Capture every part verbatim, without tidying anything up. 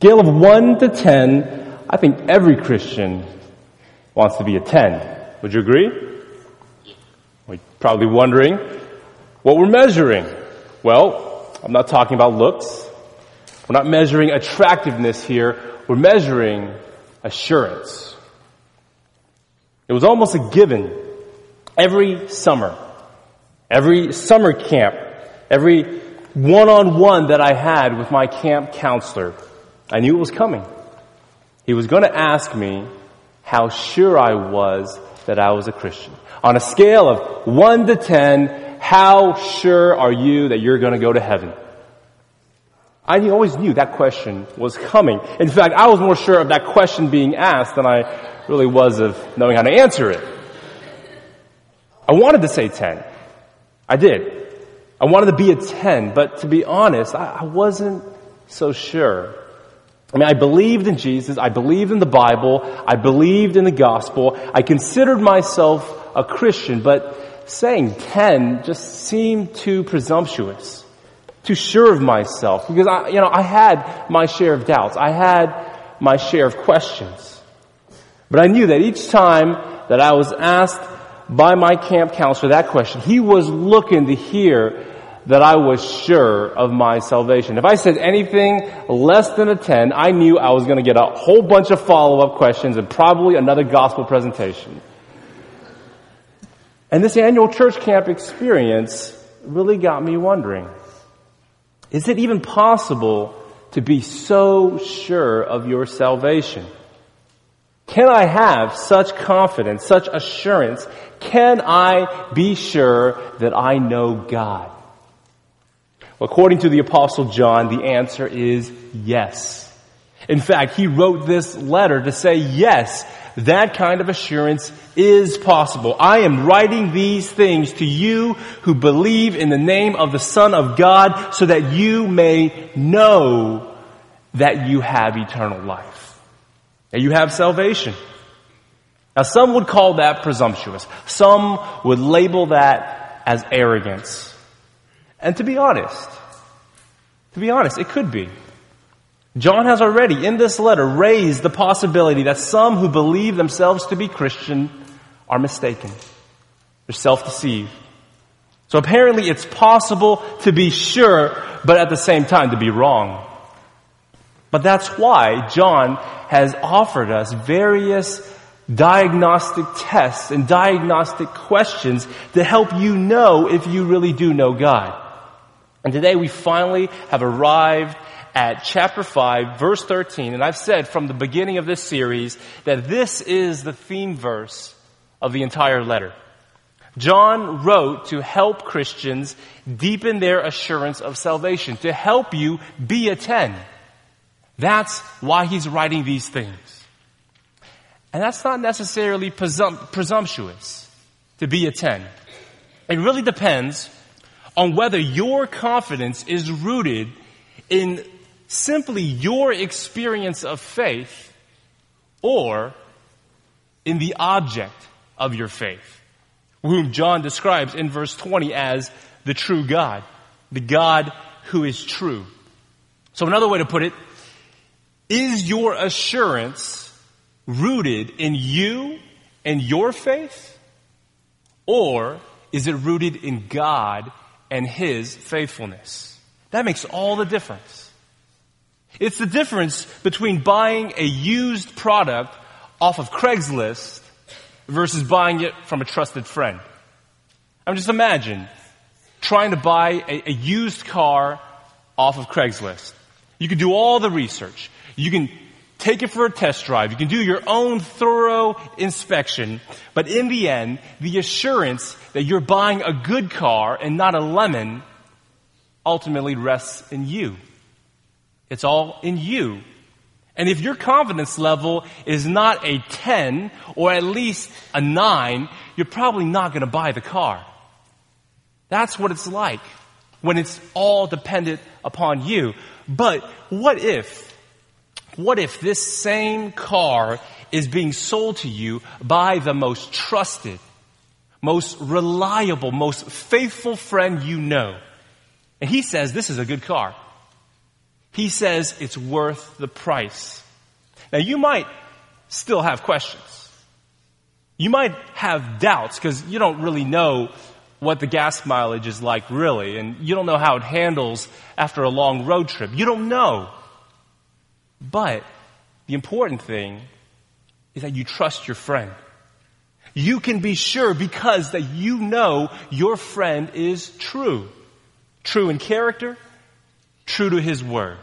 scale of one to ten, I think every Christian wants to be a ten. Would you agree? You're probably wondering what we're measuring. Well, I'm not talking about looks. We're not measuring attractiveness here. We're measuring assurance. It was almost a given every summer, every summer camp, every one-on-one that I had with my camp counselor. I knew it was coming. He was going to ask me how sure I was that I was a Christian. On a scale of one to ten, how sure are you that you're going to go to heaven? I always knew that question was coming. In fact, I was more sure of that question being asked than I really was of knowing how to answer it. I wanted to say ten. I did. I wanted to be a ten, but to be honest, I, I wasn't so sure. I mean, I believed in Jesus. I believed in the Bible. I believed in the gospel. I considered myself a Christian, but saying ten just seemed too presumptuous, too sure of myself, because I, you know, I had my share of doubts. I had my share of questions. But I knew that each time that I was asked by my camp counselor that question, he was looking to hear that I was sure of my salvation. If I said anything less than a ten, I knew I was going to get a whole bunch of follow-up questions and probably another gospel presentation. And this annual church camp experience really got me wondering, is it even possible to be so sure of your salvation? Can I have such confidence, such assurance? Can I be sure that I know God? Well, according to the Apostle John, the answer is yes. In fact, he wrote this letter to say, yes, that kind of assurance is possible. I am writing these things to you who believe in the name of the Son of God so that you may know that you have eternal life, that you have salvation. Now, some would call that presumptuous. Some would label that as arrogance. And to be honest, to be honest, it could be. John has already, in this letter, raised the possibility that some who believe themselves to be Christian are mistaken. They're self-deceived. So apparently it's possible to be sure, but at the same time to be wrong. But that's why John has offered us various diagnostic tests and diagnostic questions to help you know if you really do know God. And today we finally have arrived at chapter five, verse thirteen. And I've said from the beginning of this series that this is the theme verse of the entire letter. John wrote to help Christians deepen their assurance of salvation, to help you be a ten. That's why he's writing these things. And that's not necessarily presum- presumptuous to be a ten. It really depends on whether your confidence is rooted in simply your experience of faith or in the object of your faith, whom John describes in verse twenty as the true God, the God who is true. So another way to put it, is your assurance rooted in you and your faith, or is it rooted in God and His faithfulness? That makes all the difference. It's the difference between buying a used product off of Craigslist versus buying it from a trusted friend. I mean, just imagine trying to buy a, a used car off of Craigslist. You can do all the research. You can take it for a test drive. You can do your own thorough inspection. But in the end, the assurance that you're buying a good car and not a lemon ultimately rests in you. It's all in you. And if your confidence level is not a ten or at least a nine, you're probably not going to buy the car. That's what it's like when it's all dependent upon you. But what if, what if this same car is being sold to you by the most trusted, most reliable, most faithful friend you know? And he says, this is a good car. He says it's worth the price. Now, you might still have questions. You might have doubts because you don't really know what the gas mileage is like really, and you don't know how it handles after a long road trip. You don't know. But the important thing is that you trust your friend. You can be sure because that you know your friend is true. True in character, true to his word.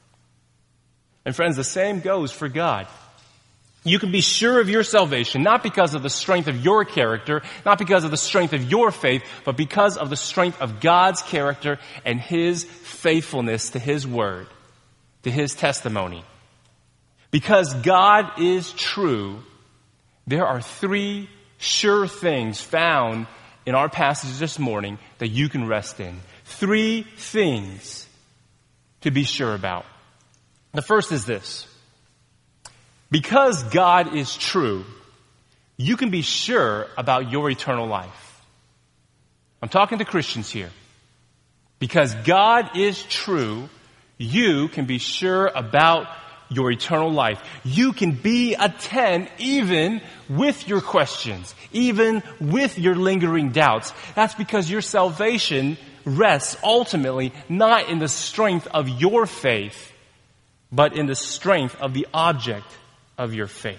And friends, the same goes for God. You can be sure of your salvation, not because of the strength of your character, not because of the strength of your faith, but because of the strength of God's character and his faithfulness to his word, to his testimony. Because God is true, there are three sure things found in our passage this morning that you can rest in. Three things to be sure about. The first is this. Because God is true, you can be sure about your eternal life. I'm talking to Christians here. Because God is true, you can be sure about your eternal life. You can be a ten even with your questions, even with your lingering doubts. That's because your salvation rests ultimately not in the strength of your faith, but in the strength of the object of your faith.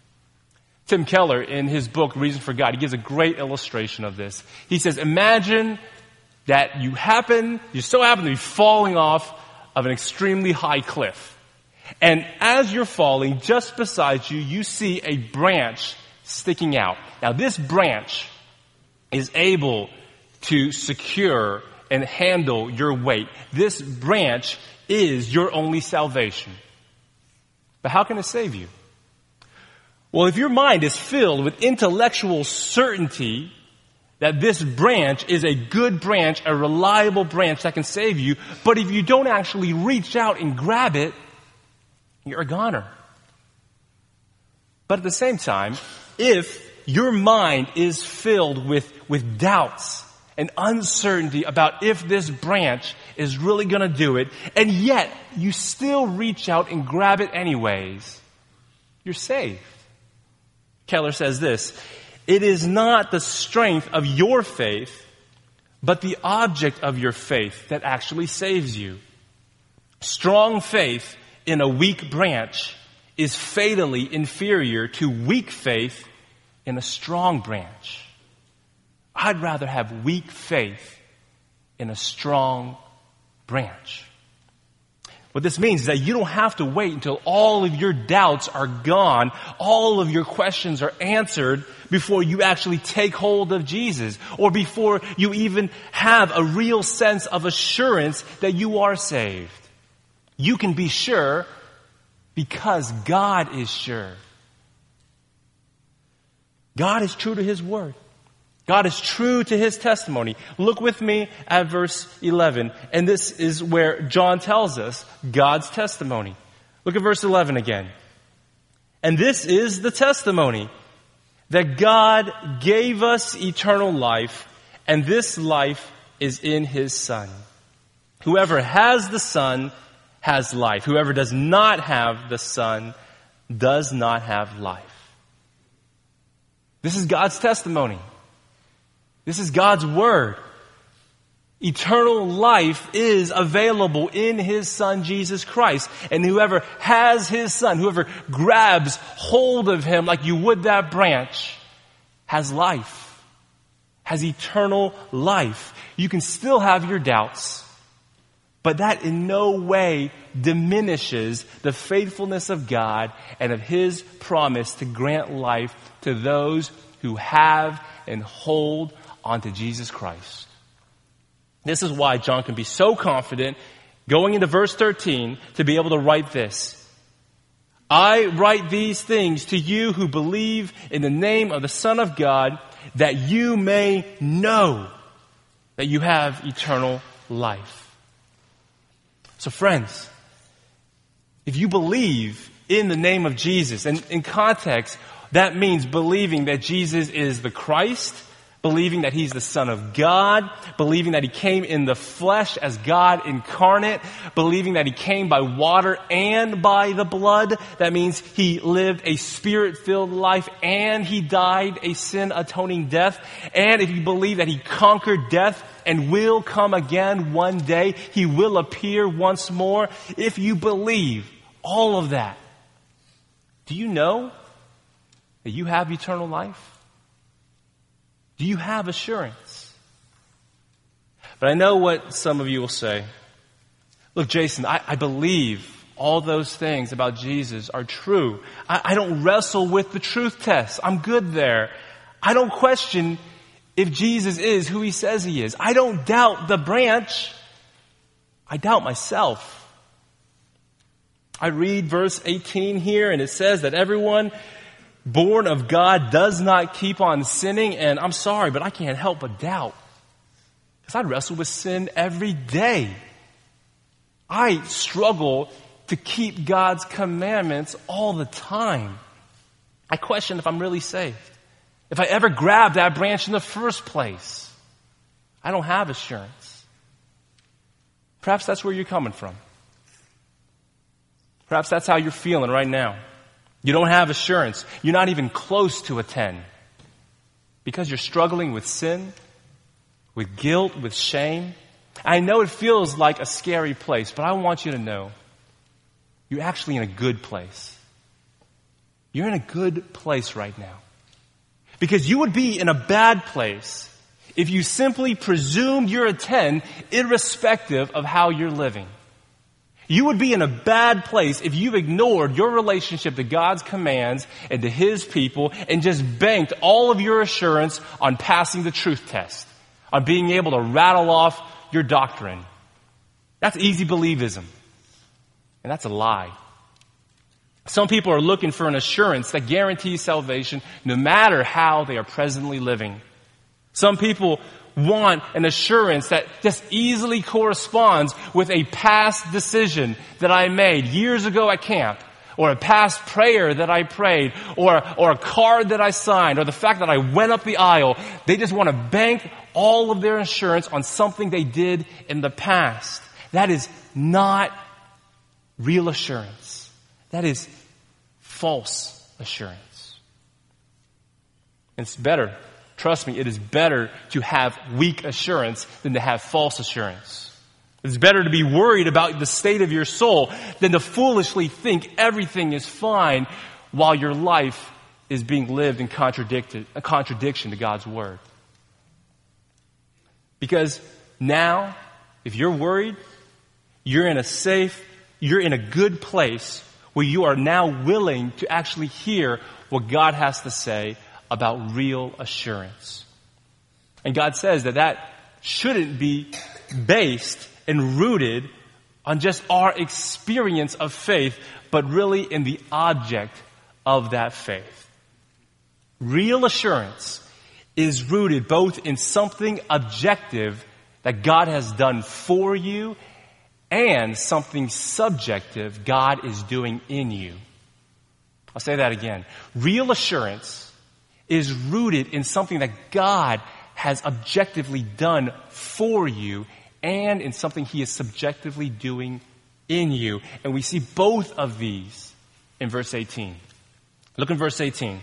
Tim Keller, in his book, Reason for God, he gives a great illustration of this. He says, imagine that you happen, you so happen to be falling off of an extremely high cliff. And as you're falling, just beside you, you see a branch sticking out. Now, this branch is able to secure and handle your weight. This branch is your only salvation. But how can it save you? Well, if your mind is filled with intellectual certainty that this branch is a good branch, a reliable branch that can save you, but if you don't actually reach out and grab it, you're a goner. But at the same time, if your mind is filled with, with doubts and uncertainty about if this branch is really going to do it, and yet you still reach out and grab it anyways, you're saved. Keller says this, it is not the strength of your faith, but the object of your faith that actually saves you. Strong faith in a weak branch is fatally inferior to weak faith in a strong branch. I'd rather have weak faith in a strong branch. What this means is that you don't have to wait until all of your doubts are gone, all of your questions are answered before you actually take hold of Jesus, or before you even have a real sense of assurance that you are saved. You can be sure because God is sure. God is true to his word. God is true to his testimony. Look with me at verse eleven. And this is where John tells us God's testimony. Look at verse eleven again. And this is the testimony, that God gave us eternal life, and this life is in his Son. Whoever has the Son has life. Whoever does not have the Son does not have life. This is God's testimony. This is God's word. Eternal life is available in his Son, Jesus Christ. And whoever has his Son, whoever grabs hold of him like you would that branch, has life, has eternal life. You can still have your doubts, but that in no way diminishes the faithfulness of God and of his promise to grant life to those who have and hold onto Jesus Christ. This is why John can be so confident going into verse thirteen to be able to write this. I write these things to you who believe in the name of the Son of God, that you may know that you have eternal life. So friends, if you believe in the name of Jesus, and in context, that means believing that Jesus is the Christ, believing that he's the Son of God, believing that he came in the flesh as God incarnate, believing that he came by water and by the blood. That means he lived a spirit-filled life and he died a sin-atoning death. And if you believe that he conquered death and will come again one day, he will appear once more. If you believe all of that, do you know that you have eternal life? Do you have assurance? But I know what some of you will say. Look, Jason, I, I believe all those things about Jesus are true. I, I don't wrestle with the truth test. I'm good there. I don't question if Jesus is who he says he is. I don't doubt the branch. I doubt myself. I read verse eighteen here, and it says that everyone born of God does not keep on sinning, and I'm sorry, but I can't help but doubt. Because I wrestle with sin every day. I struggle to keep God's commandments all the time. I question if I'm really saved. If I ever grabbed that branch in the first place. I don't have assurance. Perhaps that's where you're coming from. Perhaps that's how you're feeling right now. You don't have assurance. You're not even close to a ten. Because you're struggling with sin, with guilt, with shame. I know it feels like a scary place, but I want you to know you're actually in a good place. You're in a good place right now. Because you would be in a bad place if you simply presumed you're a ten, irrespective of how you're living. You would be in a bad place if you've ignored your relationship to God's commands and to his people and just banked all of your assurance on passing the truth test, on being able to rattle off your doctrine. That's easy believism. And that's a lie. Some people are looking for an assurance that guarantees salvation no matter how they are presently living. Some people want an assurance that just easily corresponds with a past decision that I made years ago at camp, or a past prayer that I prayed, or, or a card that I signed, or the fact that I went up the aisle. They just want to bank all of their assurance on something they did in the past. That is not real assurance. That is false assurance. It's better. Trust me, it is better to have weak assurance than to have false assurance. It's better to be worried about the state of your soul than to foolishly think everything is fine while your life is being lived in contradicted, a contradiction to God's word. Because now, if you're worried, you're in a safe, you're in a good place where you are now willing to actually hear what God has to say about real assurance. And God says that that shouldn't be based and rooted on just our experience of faith, but really in the object of that faith. Real assurance is rooted both in something objective that God has done for you and something subjective God is doing in you. I'll say that again. Real assurance is rooted in something that God has objectively done for you and in something he is subjectively doing in you. And we see both of these in verse eighteen. Look in verse eighteen.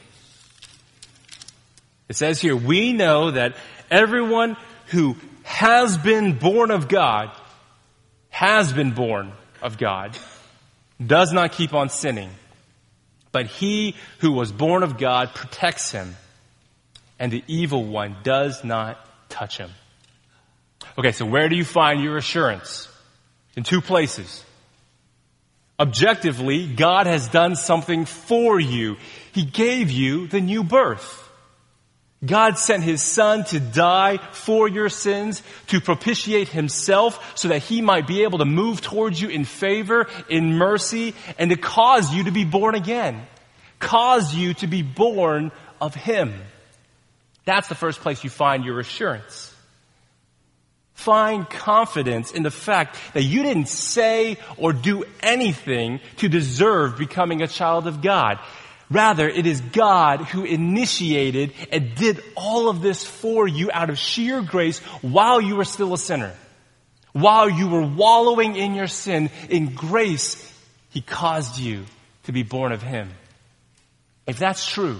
It says here, we know that everyone who has been born of God, has been born of God, does not keep on sinning. But he who was born of God protects him, and the evil one does not touch him. Okay, so where do you find your assurance? In two places. Objectively, God has done something for you. He gave you the new birth. God sent his son to die for your sins, to propitiate himself so that he might be able to move towards you in favor, in mercy, and to cause you to be born again. Cause you to be born of him. That's the first place you find your assurance. Find confidence in the fact that you didn't say or do anything to deserve becoming a child of God. Rather, it is God who initiated and did all of this for you out of sheer grace while you were still a sinner. While you were wallowing in your sin, in grace, He caused you to be born of Him. If that's true,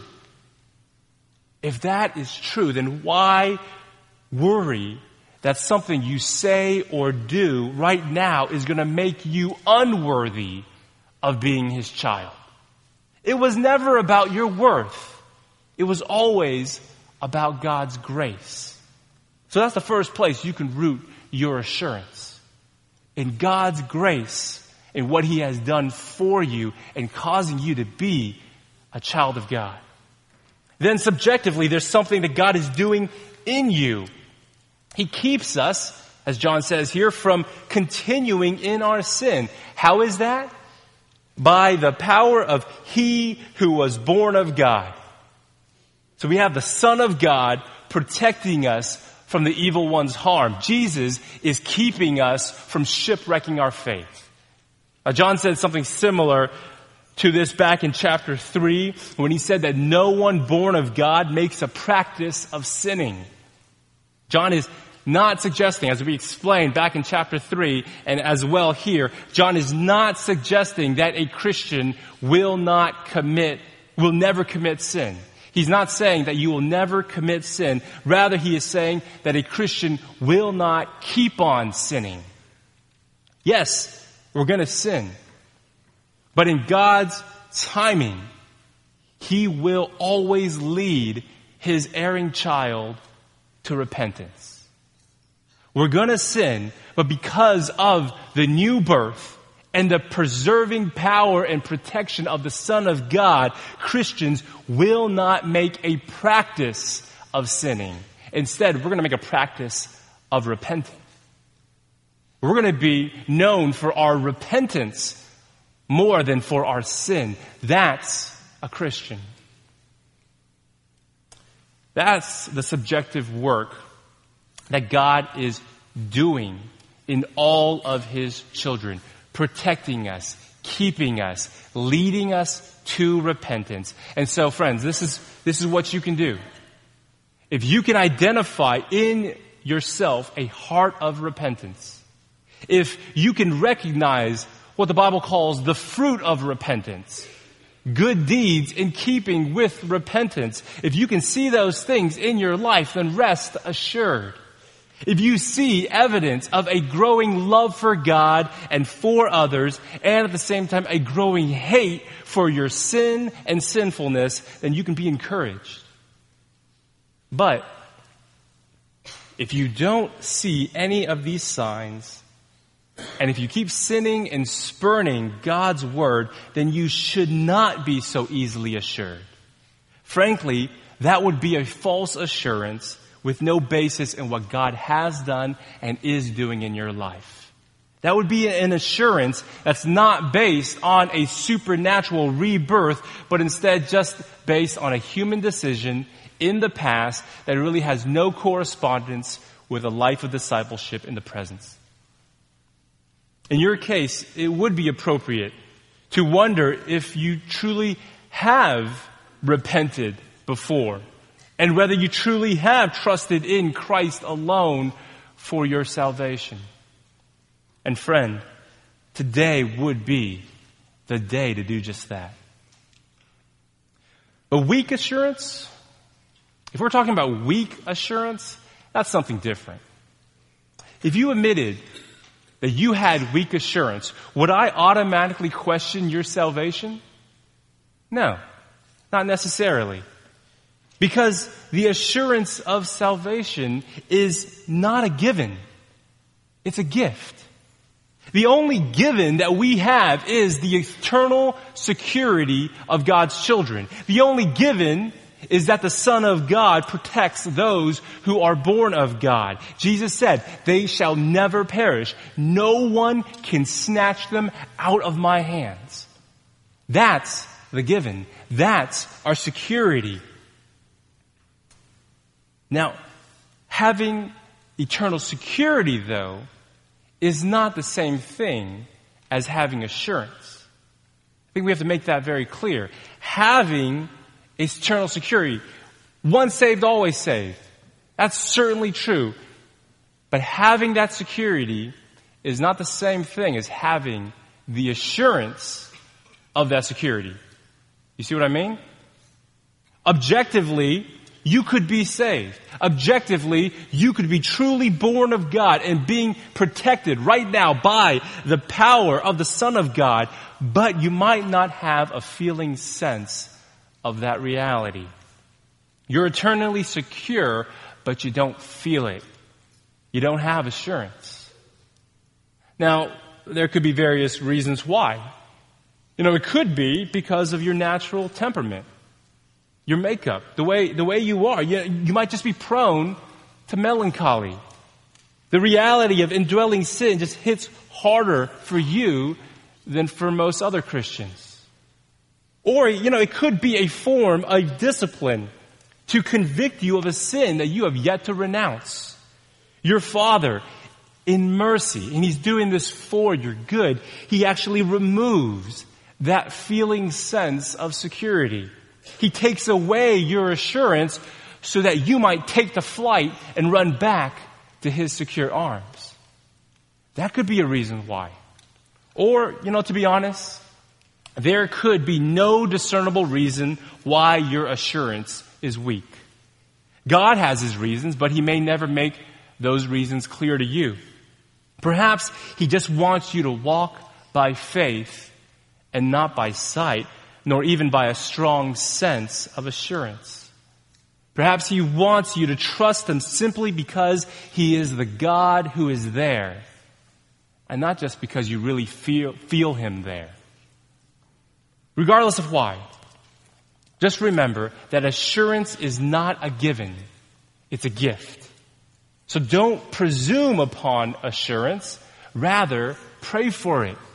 if that is true, then why worry that something you say or do right now is going to make you unworthy of being His child? It was never about your worth. It was always about God's grace. So that's the first place you can root your assurance. In God's grace, in what He has done for you and causing you to be a child of God. Then subjectively, there's something that God is doing in you. He keeps us, as John says here, from continuing in our sin. How is that? By the power of He who was born of God. So we have the Son of God protecting us from the evil one's harm. Jesus is keeping us from shipwrecking our faith. Now, John said something similar to this back in chapter three when he said that no one born of God makes a practice of sinning. John is not suggesting, as we explained back in chapter three and as well here, John is not suggesting that a Christian will not commit, will never commit sin. He's not saying that you will never commit sin. Rather, he is saying that a Christian will not keep on sinning. Yes, we're going to sin. But in God's timing, He will always lead His erring child to repentance. We're going to sin, but because of the new birth and the preserving power and protection of the Son of God, Christians will not make a practice of sinning. Instead, we're going to make a practice of repenting. We're going to be known for our repentance more than for our sin. That's a Christian. That's the subjective work that God is doing in all of His children, protecting us, keeping us, leading us to repentance. And so, friends, this is this is what you can do. If you can identify in yourself a heart of repentance, if you can recognize what the Bible calls the fruit of repentance, good deeds in keeping with repentance, if you can see those things in your life, then rest assured. If you see evidence of a growing love for God and for others, and at the same time a growing hate for your sin and sinfulness, then you can be encouraged. But if you don't see any of these signs, and if you keep sinning and spurning God's word, then you should not be so easily assured. Frankly, that would be a false assurance with no basis in what God has done and is doing in your life. That would be an assurance that's not based on a supernatural rebirth, but instead just based on a human decision in the past that really has no correspondence with a life of discipleship in the present. In your case, it would be appropriate to wonder if you truly have repented before, and whether you truly have trusted in Christ alone for your salvation. And friend, today would be the day to do just that. A weak assurance, if we're talking about weak assurance, that's something different. If you admitted that you had weak assurance, would I automatically question your salvation? No, not necessarily. Because the assurance of salvation is not a given. It's a gift. The only given that we have is the eternal security of God's children. The only given is that the Son of God protects those who are born of God. Jesus said, they shall never perish. No one can snatch them out of my hands. That's the given. That's our security. Now, having eternal security, though, is not the same thing as having assurance. I think we have to make that very clear. Having eternal security. Once saved, always saved. That's certainly true. But having that security is not the same thing as having the assurance of that security. You see what I mean? Objectively, you could be saved. Objectively, you could be truly born of God and being protected right now by the power of the Son of God, but you might not have a feeling sense of that reality. You're eternally secure, but you don't feel it. You don't have assurance. Now, there could be various reasons why. You know, it could be because of your natural temperament, your makeup, the way, the way you are. You, you might just be prone to melancholy. The reality of indwelling sin just hits harder for you than for most other Christians. Or, you know, it could be a form of discipline to convict you of a sin that you have yet to renounce. Your Father, in mercy, and He's doing this for your good, He actually removes that feeling sense of security. He takes away your assurance so that you might take the flight and run back to His secure arms. That could be a reason why. Or, you know, to be honest, there could be no discernible reason why your assurance is weak. God has His reasons, but He may never make those reasons clear to you. Perhaps He just wants you to walk by faith and not by sight, nor even by a strong sense of assurance. Perhaps He wants you to trust Him simply because He is the God who is there, and not just because you really feel, feel Him there. Regardless of why, just remember that assurance is not a given. It's a gift. So don't presume upon assurance. Rather, pray for it.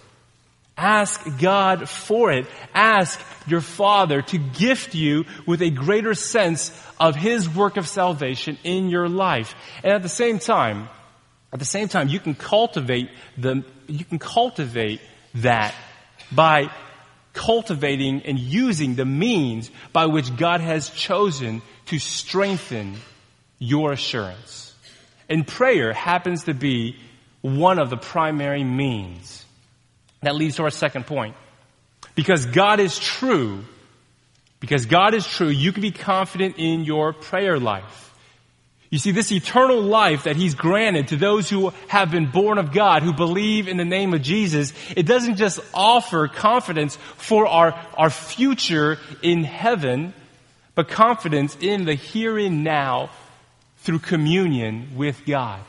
Ask God for it. Ask your Father to gift you with a greater sense of His work of salvation in your life. And at the same time, at the same time, you can cultivate the, you can cultivate that by cultivating and using the means by which God has chosen to strengthen your assurance. And prayer happens to be one of the primary means. That leads to our second point. Because God is true, because God is true, you can be confident in your prayer life. You see, this eternal life that He's granted to those who have been born of God, who believe in the name of Jesus, it doesn't just offer confidence for our, our future in heaven, but confidence in the here and now through communion with God.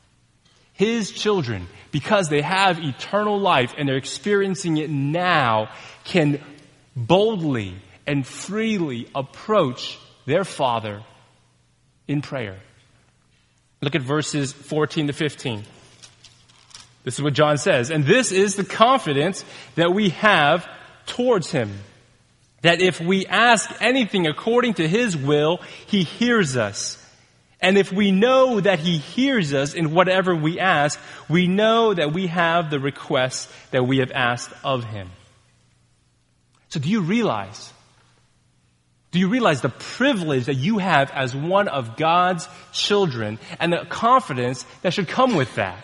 His children, because they have eternal life and they're experiencing it now, can boldly and freely approach their Father in prayer. Look at verses fourteen to fifteen. This is what John says. And this is the confidence that we have towards Him, that if we ask anything according to His will, He hears us. And if we know that He hears us in whatever we ask, we know that we have the requests that we have asked of Him. So do you realize, do you realize the privilege that you have as one of God's children and the confidence that should come with that?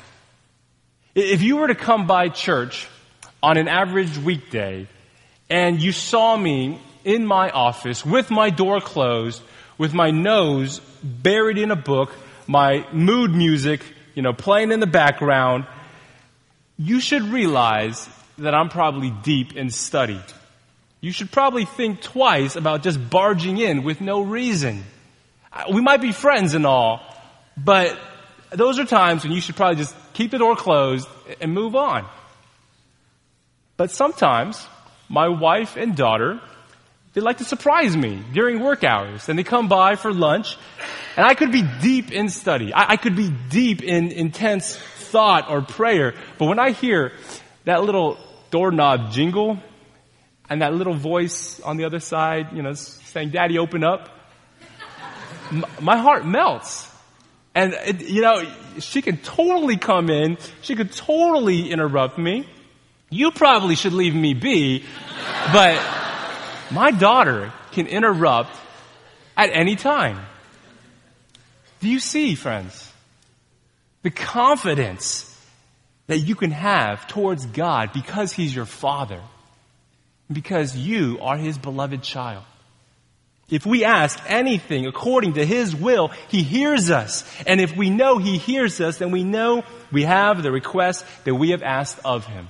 If you were to come by church on an average weekday and you saw me in my office with my door closed, with my nose buried in a book, my mood music, you know, playing in the background, you should realize that I'm probably deep in study. You should probably think twice about just barging in with no reason. We might be friends and all, but those are times when you should probably just keep the door closed and move on. But sometimes my wife and daughter, they like to surprise me during work hours, and they come by for lunch, and I could be deep in study. I, I could be deep in intense thought or prayer, but when I hear that little doorknob jingle and that little voice on the other side, you know, saying, "Daddy, open up," m- my heart melts. And, it, you know, she could totally come in, she could totally interrupt me, You probably should leave me be, but my daughter can interrupt at any time. Do you see, friends, the confidence that you can have towards God because He's your Father, because you are His beloved child? If we ask anything according to His will, He hears us. And if we know He hears us, then we know we have the request that we have asked of Him.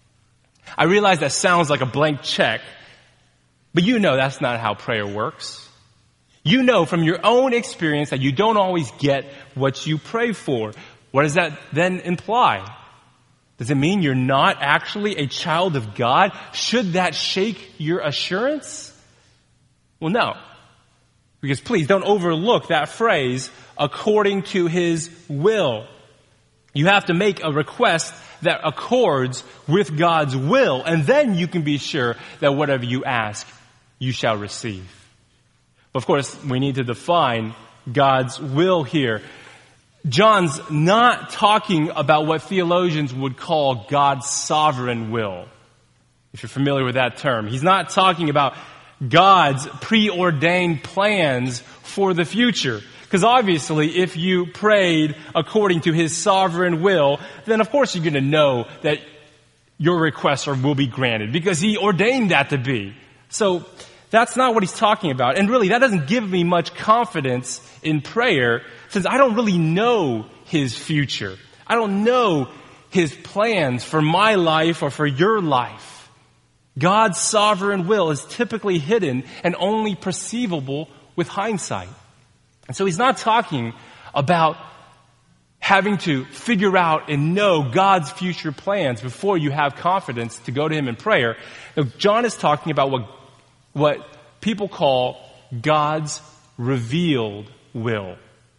I realize that sounds like a blank check, but you know that's not how prayer works. You know from your own experience that you don't always get what you pray for. What does that then imply? Does it mean you're not actually a child of God? Should that shake your assurance? Well, no. Because please don't overlook that phrase, according to His will. You have to make a request that accords with God's will, and then you can be sure that whatever you ask, you shall receive. But of course, we need to define God's will here. John's not talking about what theologians would call God's sovereign will, if you're familiar with that term. He's not talking about God's preordained plans for the future. Because obviously, if you prayed according to His sovereign will, then of course you're going to know that your requests are, will be granted, because He ordained that to be. So that's not what He's talking about. And really, that doesn't give me much confidence in prayer, since I don't really know His future. I don't know His plans for my life or for your life. God's sovereign will is typically hidden and only perceivable with hindsight. And so He's not talking about having to figure out and know God's future plans before you have confidence to go to Him in prayer. Now, John is talking about what, what people call God's revealed will.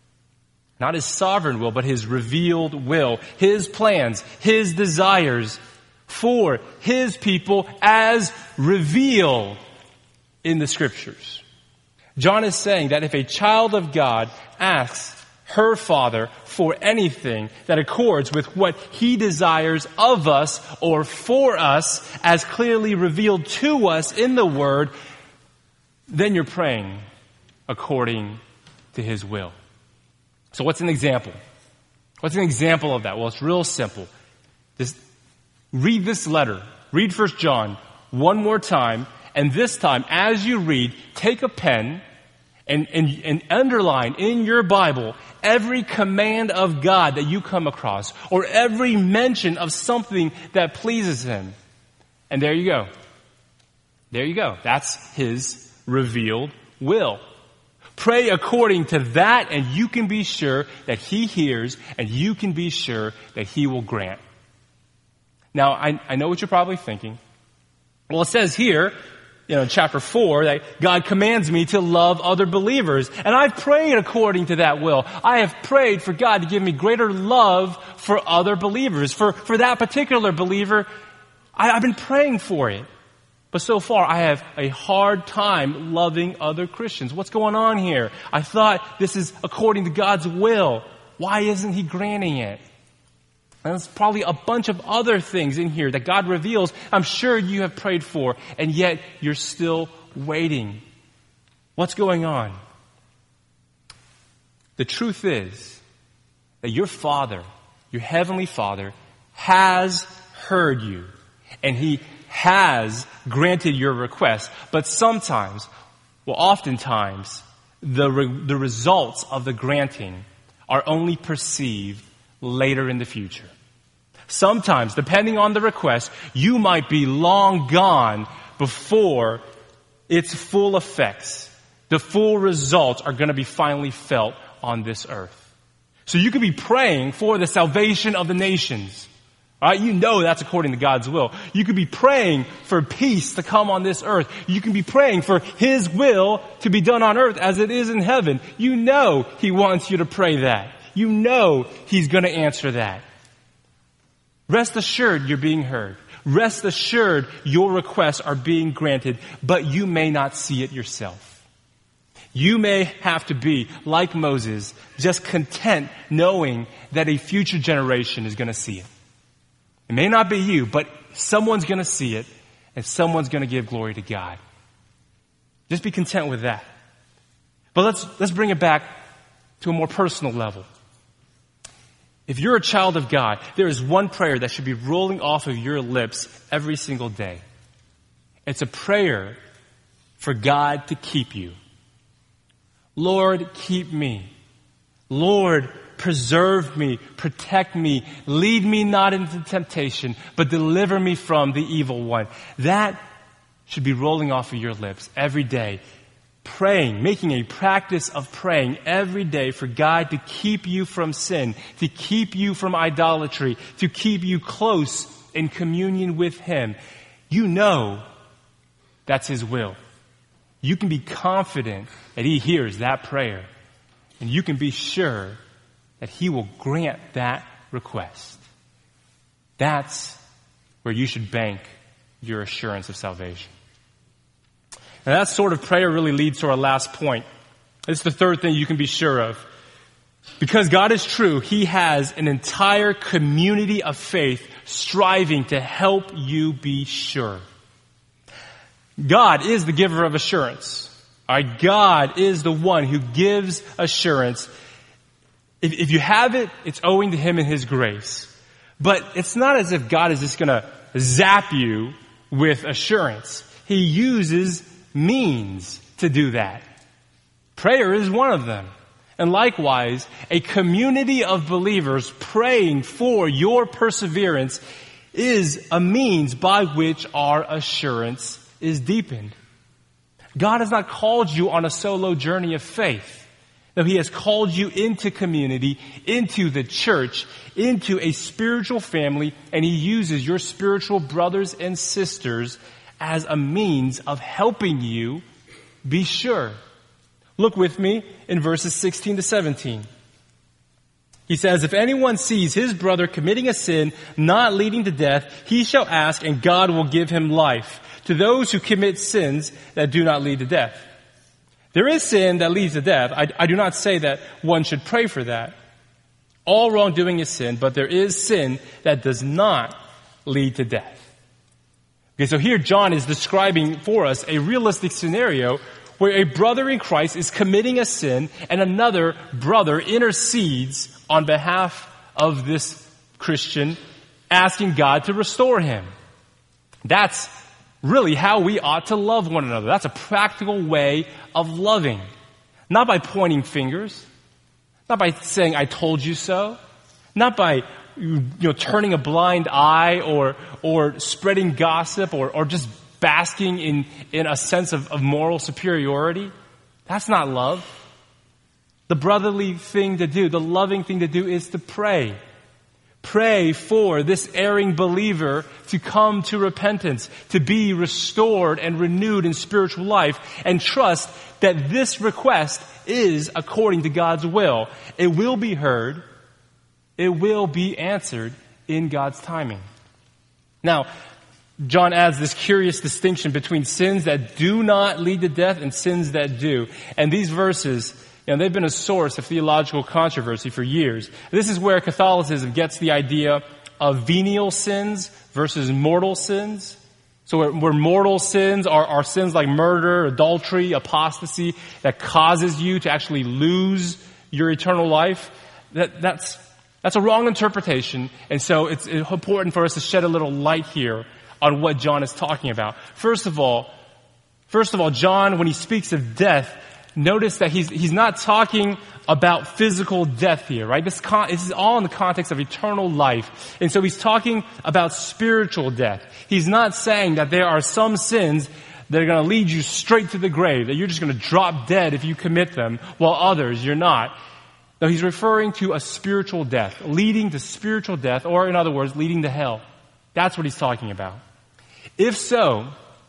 Not His sovereign will, but His revealed will. His plans, His desires for His people as revealed in the Scriptures. John is saying that if a child of God asks her Father for anything that accords with what He desires of us or for us as clearly revealed to us in the Word, then you're praying according to His will. So what's an example? What's an example of that? Well, it's real simple. Just read this letter. Read First John one more time. And this time, as you read, take a pen and, and, and underline in your Bible every command of God that you come across, or every mention of something that pleases Him. And there you go. There you go. That's His revealed will. Pray according to that, and you can be sure that He hears, and you can be sure that He will grant. Now, I, I know what you're probably thinking. Well, it says here, you know, in chapter four, that God commands me to love other believers. And I've prayed according to that will. I have prayed for God to give me greater love for other believers. For, for that particular believer, I, I've been praying for it. But so far, I have a hard time loving other Christians. What's going on here? I thought this is according to God's will. Why isn't He granting it? And there's probably a bunch of other things in here that God reveals, I'm sure you have prayed for, and yet you're still waiting. What's going on? The truth is that your Father, your Heavenly Father, has heard you, and He has granted your request. But sometimes, well, oftentimes, the re- the results of the granting are only perceived later in the future. Sometimes, depending on the request, you might be long gone before its full effects, the full results are going to be finally felt on this earth. So you could be praying for the salvation of the nations. Right? You know that's according to God's will. You could be praying for peace to come on this earth. You can be praying for His will to be done on earth as it is in heaven. You know He wants you to pray that. You know He's going to answer that. Rest assured you're being heard. Rest assured your requests are being granted, but you may not see it yourself. You may have to be, like Moses, just content knowing that a future generation is going to see it. It may not be you, but someone's going to see it, and someone's going to give glory to God. Just be content with that. But let's, let's bring it back to a more personal level. If you're a child of God, there is one prayer that should be rolling off of your lips every single day. It's a prayer for God to keep you. Lord, keep me. Lord, preserve me, protect me, lead me not into temptation, but deliver me from the evil one. That should be rolling off of your lips every day. Praying, making a practice of praying every day for God to keep you from sin, to keep you from idolatry, to keep you close in communion with Him. You know that's His will. You can be confident that He hears that prayer, and you can be sure that He will grant that request. That's where you should bank your assurance of salvation. Now that sort of prayer really leads to our last point. It's the third thing you can be sure of. Because God is true, He has an entire community of faith striving to help you be sure. God is the giver of assurance. Our God is the one who gives assurance. If, if you have it, it's owing to Him and His grace. But it's not as if God is just going to zap you with assurance. He uses means to do that. Prayer is one of them. And likewise, a community of believers praying for your perseverance is a means by which our assurance is deepened. God has not called you on a solo journey of faith. No, He has called you into community, into the church, into a spiritual family, and He uses your spiritual brothers and sisters as a means of helping you be sure. Look with me in verses sixteen to seventeen. He says, if anyone sees his brother committing a sin not leading to death, he shall ask and God will give him life to those who commit sins that do not lead to death. There is sin that leads to death. I, I do not say that one should pray for that. All wrongdoing is sin, but there is sin that does not lead to death. Okay, so here John is describing for us a realistic scenario where a brother in Christ is committing a sin and another brother intercedes on behalf of this Christian, asking God to restore him. That's really how we ought to love one another. That's a practical way of loving. Not by pointing fingers, not by saying, I told you so, not by you know, turning a blind eye or or spreading gossip or, or just basking in, in a sense of, of moral superiority. That's not love. The brotherly thing to do, the loving thing to do is to pray. Pray for this erring believer to come to repentance, to be restored and renewed in spiritual life, and trust that this request is according to God's will. It will be heard. It will be answered in God's timing. Now, John adds this curious distinction between sins that do not lead to death and sins that do. And these verses, you know, they've been a source of theological controversy for years. This is where Catholicism gets the idea of venial sins versus mortal sins. So where, where mortal sins are, are sins like murder, adultery, apostasy, that causes you to actually lose your eternal life. That, that's, that's a wrong interpretation. And so it's important for us to shed a little light here on what John is talking about. First of all, first of all, John, when he speaks of death, notice that he's, he's not talking about physical death here, right? This, con- this is all in the context of eternal life. And so he's talking about spiritual death. He's not saying that there are some sins that are going to lead you straight to the grave, that you're just going to drop dead if you commit them, while others you're not. No, he's referring to a spiritual death, leading to spiritual death, or in other words, leading to hell. That's what he's talking about. If so,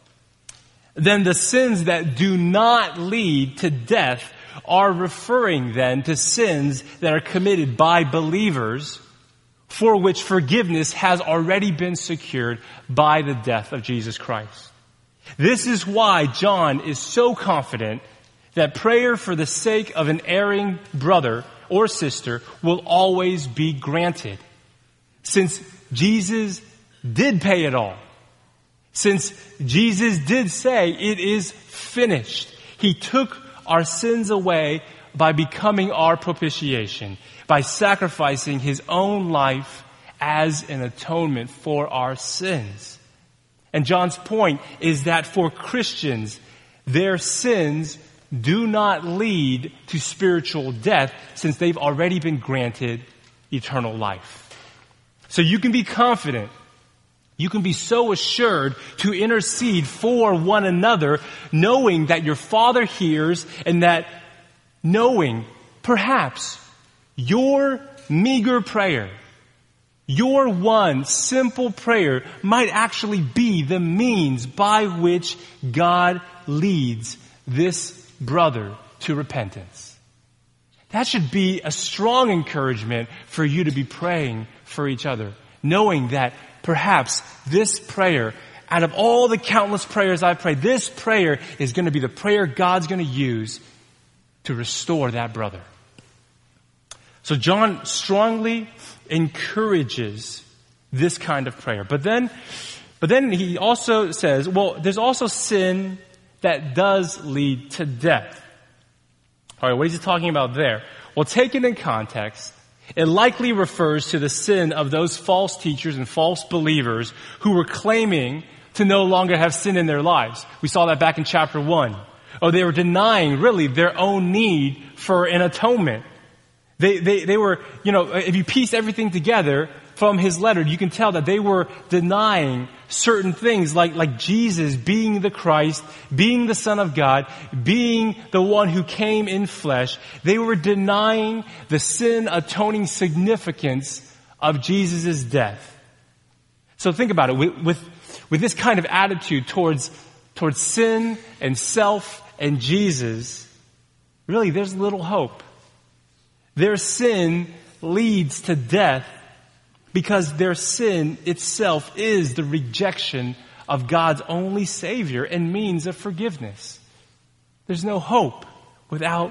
then the sins that do not lead to death are referring then to sins that are committed by believers for which forgiveness has already been secured by the death of Jesus Christ. This is why John is so confident that prayer for the sake of an erring brother or sister will always be granted. Since Jesus did pay it all. Since Jesus did say it is finished. He took our sins away by becoming our propitiation, by sacrificing his own life as an atonement for our sins. And John's point is that for Christians, their sins do not lead to spiritual death since they've already been granted eternal life. So you can be confident, you can be so assured to intercede for one another, knowing that your Father hears and that knowing perhaps your meager prayer, your one simple prayer might actually be the means by which God leads this brother to repentance. That should be a strong encouragement for you to be praying for each other, knowing that perhaps this prayer, out of all the countless prayers I've prayed, this prayer is going to be the prayer God's going to use to restore that brother. So John strongly encourages this kind of prayer. But then, but then he also says, well, there's also sin that does lead to death. All right, what is he talking about there? Well, taken in context, it likely refers to the sin of those false teachers and false believers who were claiming to no longer have sin in their lives. We saw that back in chapter one. Oh, they were denying really their own need for an atonement. They, they, they were, you know, if you piece everything together from his letter, you can tell that they were denying certain things like, like Jesus being the Christ, being the Son of God, being the one who came in flesh. They were denying the sin atoning significance of Jesus' death. So think about it. With, with, with this kind of attitude towards, towards sin and self and Jesus, really there's little hope. Their sin leads to death because their sin itself is the rejection of God's only Savior and means of forgiveness. There's no hope without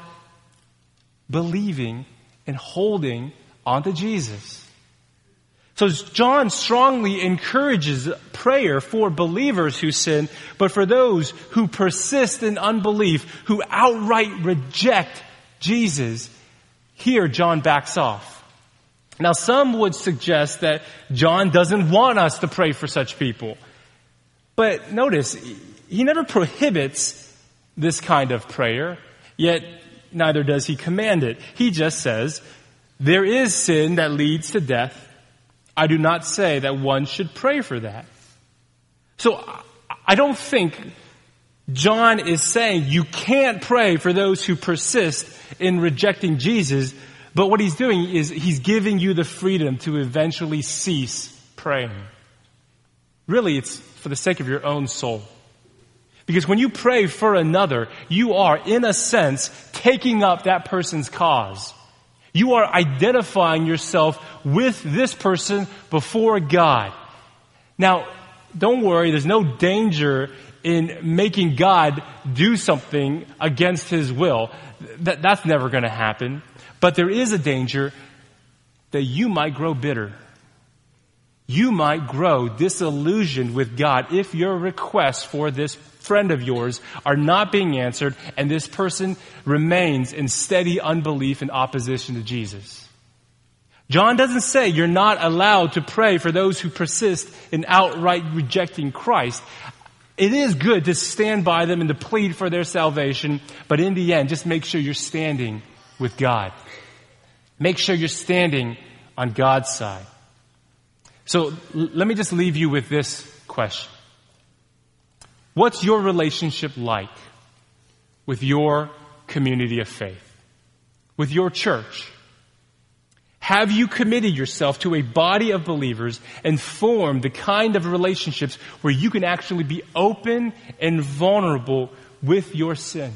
believing and holding onto Jesus. So John strongly encourages prayer for believers who sin, but for those who persist in unbelief, who outright reject Jesus, here John backs off. Now, some would suggest that John doesn't want us to pray for such people. But notice, he never prohibits this kind of prayer, yet neither does he command it. He just says, there is sin that leads to death. I do not say that one should pray for that. So I don't think John is saying you can't pray for those who persist in rejecting Jesus, but what he's doing is he's giving you the freedom to eventually cease praying. Really, it's for the sake of your own soul. Because when you pray for another, you are, in a sense, taking up that person's cause. You are identifying yourself with this person before God. Now, don't worry, there's no danger in making God do something against his will. That, that's never going to happen. But there is a danger that you might grow bitter. You might grow disillusioned with God if your requests for this friend of yours are not being answered and this person remains in steady unbelief and opposition to Jesus. John doesn't say you're not allowed to pray for those who persist in outright rejecting Christ. It is good to stand by them and to plead for their salvation, but in the end, just make sure you're standing with God. Make sure you're standing on God's side. So l- let me just leave you with this question. What's your relationship like with your community of faith? With your church? Have you committed yourself to a body of believers and formed the kind of relationships where you can actually be open and vulnerable with your sin?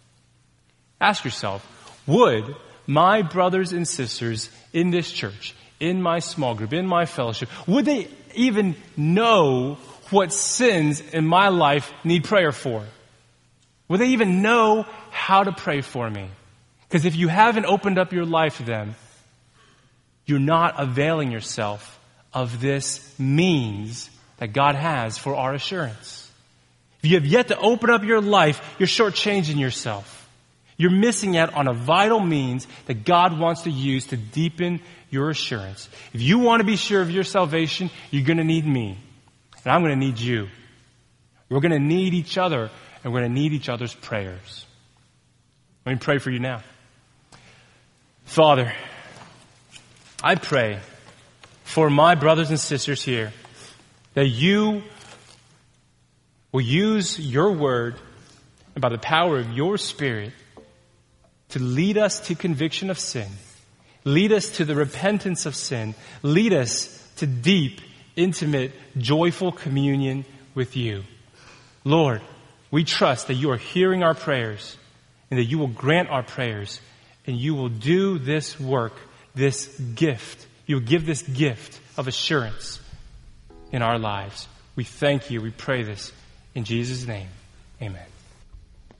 Ask yourself, would my brothers and sisters in this church, in my small group, in my fellowship, would they even know what sins in my life need prayer for? Would they even know how to pray for me? Because if you haven't opened up your life to them, you're not availing yourself of this means that God has for our assurance. If you have yet to open up your life, you're shortchanging yourself. You're missing out on a vital means that God wants to use to deepen your assurance. If you want to be sure of your salvation, you're going to need me. And I'm going to need you. We're going to need each other, and we're going to need each other's prayers. Let me pray for you now. Father, I pray for my brothers and sisters here that you will use your word and by the power of your Spirit to lead us to conviction of sin, lead us to the repentance of sin, lead us to deep, intimate, joyful communion with you. Lord, we trust that you are hearing our prayers and that you will grant our prayers and you will do this work, this gift. You will give this gift of assurance in our lives. We thank you. We pray this in Jesus' name. Amen.